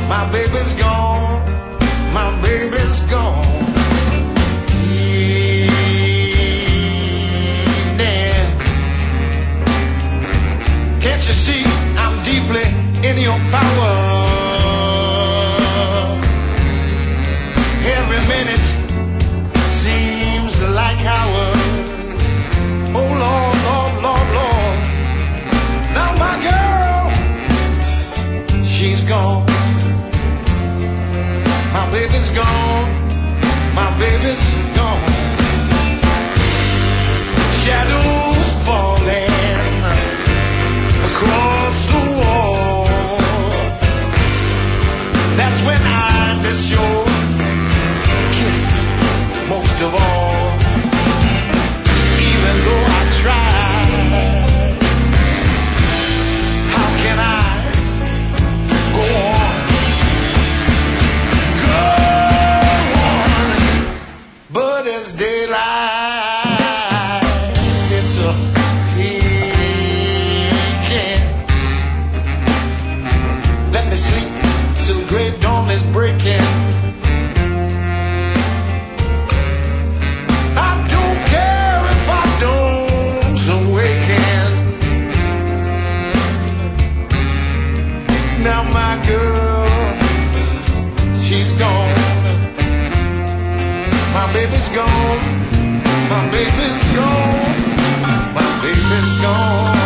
My baby's gone, my baby's gone. Evening. Can't you see I'm deeply in your power? Every minute seems like hours. Oh Lord, Lord, Lord, Lord. Now my girl, she's gone. My baby's gone, my baby's gone. Shadows falling across the wall. That's when I miss your kiss most of all. Even though I tried, how can I go on? But it's daylight, it's a weekend. Let me sleep till the great dawn is breaking. I don't care if I don't awaken. Now my girl, she's gone. My baby's gone, my baby's gone, my baby's gone.